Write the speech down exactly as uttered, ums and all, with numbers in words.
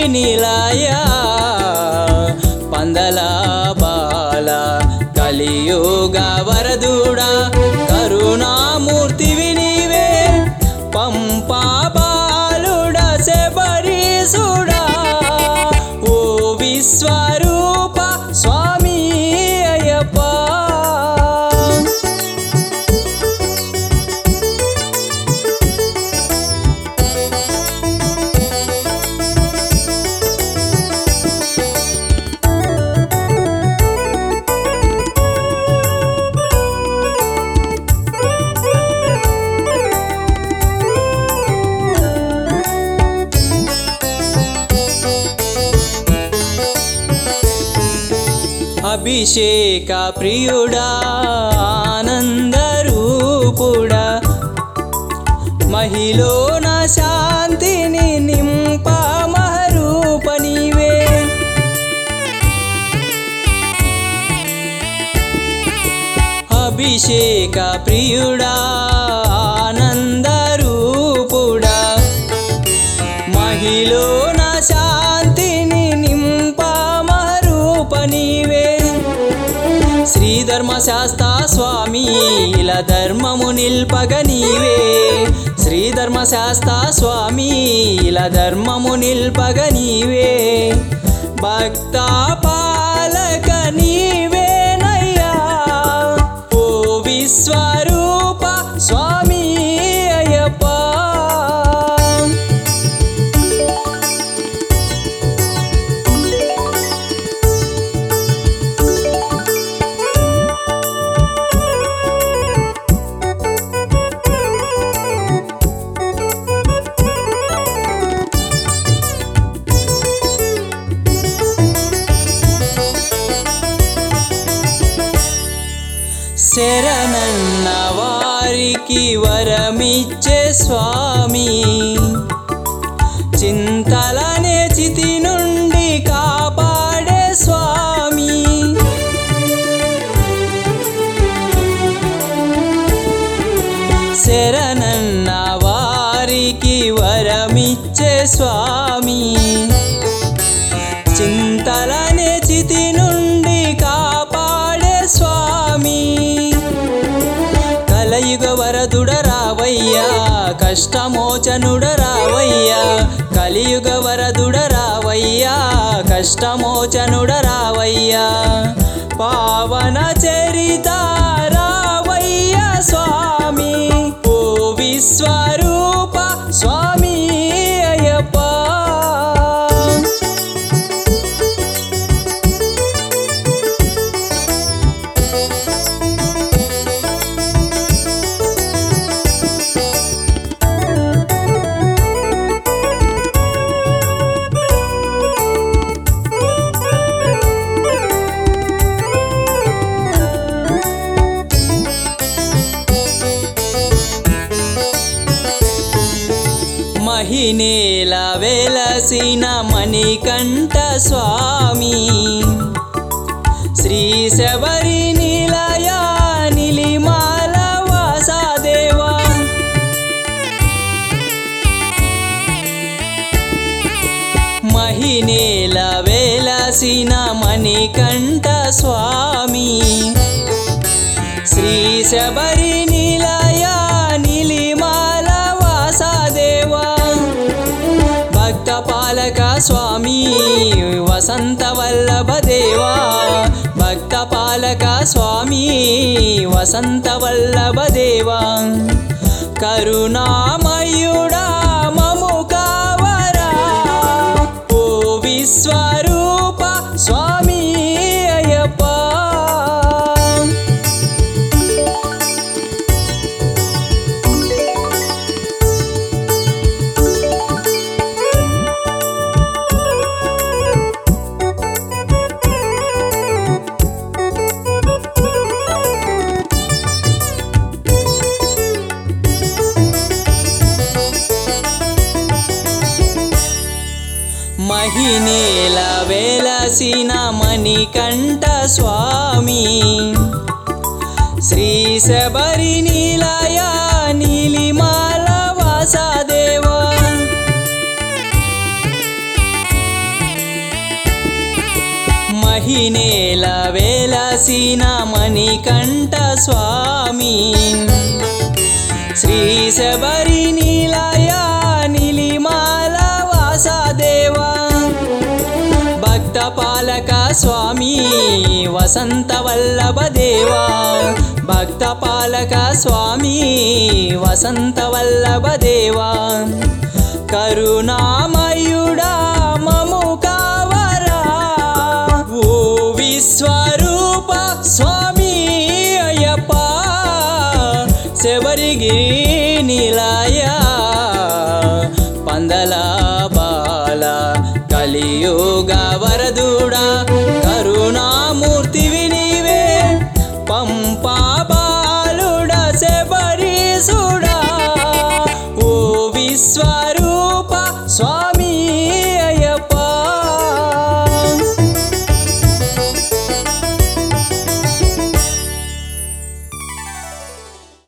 నిలయ పందల బాల కలియుగ వరదుడా కరుణామూర్తివి నీవే పంపా బాలుడా శబరీసుడా ఓ విశ్వరూప స్వామి అయ్యప్ప అభిషేక ప్రియుడా ఆనందరూపుడా మహిలోన శాంతిని నింప మహరూప నీవే అభిషేక ప్రియుడా ఆనందరూపుడా మహిలోన శాంతిని నింప మహరూప నీవే శ్రీ ధర్మశాస్త్ర స్వామి ఇలా ధర్మము నిల్పగ నీవే శ్రీ ధర్మశాస్త్ర స్వామి ఇలా ధర్మము నిల్పగ నీవే భక్త పాలక నీవేనయ్యా ఓ విశ్వరూప స్వామి అయ్యప్ప శరణన్న వారికి వరమిచ్చే స్వామి చింతలనే చితి నుండి కాపాడే స్వామి శరణన్న వారికి వరమిచ్చే స్వామి చింతలనే చితి నుండి కాపాడే స్వామి కలియుగ వరదుడ రావయ్యా కష్టమోచనుడ రావయ్యా కలియుగ వరదుడ రావయ్యా కష్టమోచనుడ రావయ్యా పావన చరిత రావయ్యా స్వామి ఓ విశ్వరూప స్వామి అయ్యప్ప మహినేల వెలసిన మణికంఠ స్వామి శ్రీ శబరి నిలయ నిలిమాల వాసదేవా మహినేల వెలసిన మణికంఠ స్వామి శ్రీ శబరి నిలయ నిలిమాల వాసదేవా భక్త పాలక స్వామి వసంత వల్లభ దేవా భక్త పాలక స్వామి వసంత వల్లభ దేవా కరుణామయుడా మము కావరా ఓ విశ్వరూప స్వామి అయ్యప్ప మహినేల వెలసిన మణికంఠ స్వామి శ్రీ శబరి నిలయ నీలిమాల వాసదేవా నేల వెలసిన మణికంఠ స్వామి శ్రీ శబరి నిలయ నిలిమాల వాసదేవా భక్త పాలక స్వామి వసంత వల్లభ దేవా భక్త పాలక స్వామి వసంత వల్లభ దేవా కరుణామయుడా మము కావరా ఓ విశ్వరూప స్వామి అయ్యప్ప శబరిగిరి